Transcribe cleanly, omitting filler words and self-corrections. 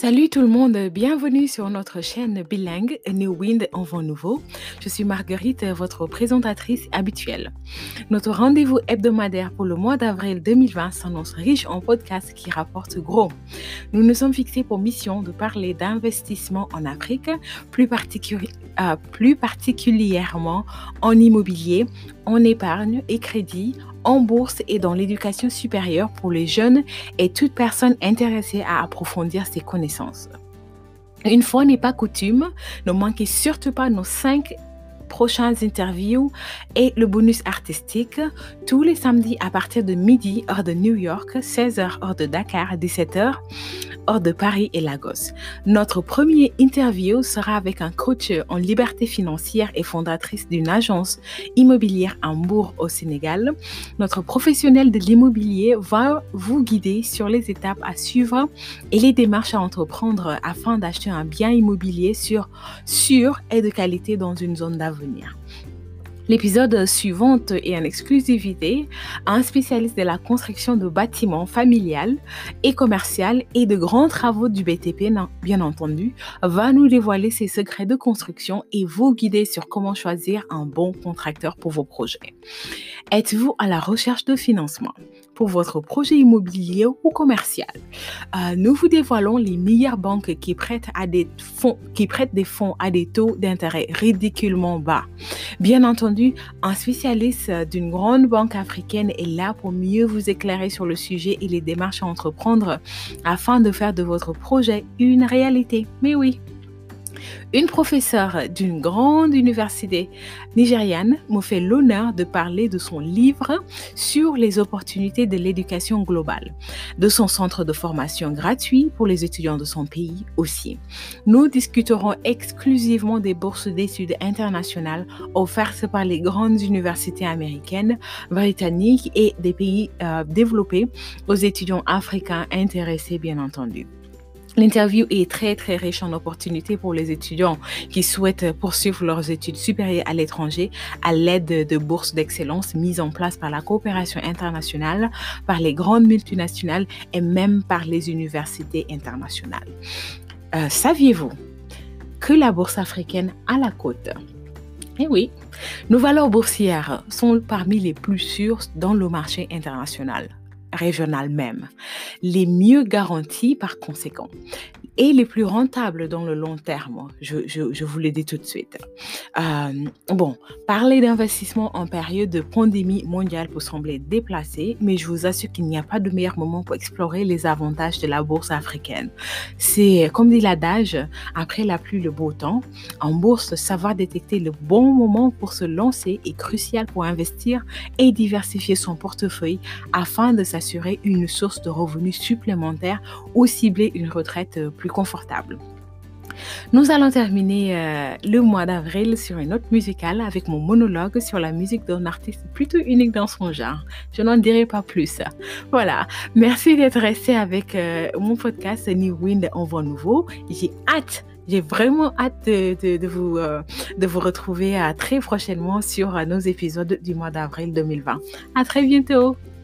Salut tout le monde, bienvenue sur notre chaîne bilingue New Wind en vent nouveau. Je suis Marguerite, votre présentatrice habituelle. Notre rendez-vous hebdomadaire pour le mois d'avril 2020 s'annonce riche en podcasts qui rapportent gros. Nous nous sommes fixés pour mission de parler d'investissement en Afrique, plus particulièrement en immobilier, en épargne et crédit, en bourse et dans l'éducation supérieure pour les jeunes et toute personne intéressée à approfondir ses connaissances. Une fois n'est pas coutume, ne manquez surtout pas nos 5 prochaines interviews et le bonus artistique tous les samedis à partir de midi heure de New York, 16h heure de Dakar, 17h hors de Paris et Lagos. Notre premier interview sera avec un coach en liberté financière et fondatrice d'une agence immobilière à Mbour au Sénégal. Notre professionnel de l'immobilier va vous guider sur les étapes à suivre et les démarches à entreprendre afin d'acheter un bien immobilier sûr et de qualité dans une zone d'avenir. L'épisode suivant est en exclusivité un spécialiste de la construction de bâtiments familiales et commerciales et de grands travaux du BTP, bien entendu, va nous dévoiler ses secrets de construction et vous guider sur comment choisir un bon contracteur pour vos projets. Êtes-vous à la recherche de financement pour votre projet immobilier ou commercial? Nous vous dévoilons les meilleures banques qui prêtent des fonds à des taux d'intérêt ridiculement bas. Bien entendu, un spécialiste d'une grande banque africaine est là pour mieux vous éclairer sur le sujet et les démarches à entreprendre afin de faire de votre projet une réalité. Mais oui. Une professeure d'une grande université nigériane me fait l'honneur de parler de son livre sur les opportunités de l'éducation globale, de son centre de formation gratuit pour les étudiants de son pays aussi. Nous discuterons exclusivement des bourses d'études internationales offertes par les grandes universités américaines, britanniques et des pays développés aux étudiants africains intéressés, bien entendu. L'interview est très riche en opportunités pour les étudiants qui souhaitent poursuivre leurs études supérieures à l'étranger à l'aide de bourses d'excellence mises en place par la coopération internationale, par les grandes multinationales et même par les universités internationales. Saviez-vous que la bourse africaine a la cote? Eh oui, nos valeurs boursières sont parmi les plus sûres dans le marché international, régional même, les mieux garanties par conséquent et les plus rentables dans le long terme, je vous le dis tout de suite. Parler d'investissement en période de pandémie mondiale peut sembler déplacé, mais je vous assure qu'il n'y a pas de meilleur moment pour explorer les avantages de la bourse africaine. C'est comme dit l'adage, après la pluie, le beau temps. En bourse, savoir détecter le bon moment pour se lancer est crucial pour investir et diversifier son portefeuille afin de s'assurer une source de revenus supplémentaires ou cibler une retraite plus confortable. Nous allons terminer le mois d'avril sur une note musicale avec mon monologue sur la musique d'un artiste plutôt unique dans son genre. Je n'en dirai pas plus. Voilà. Merci d'être resté avec mon podcast New Wind en vent nouveau. J'ai vraiment hâte de vous retrouver très prochainement sur nos épisodes du mois d'avril 2020. À très bientôt.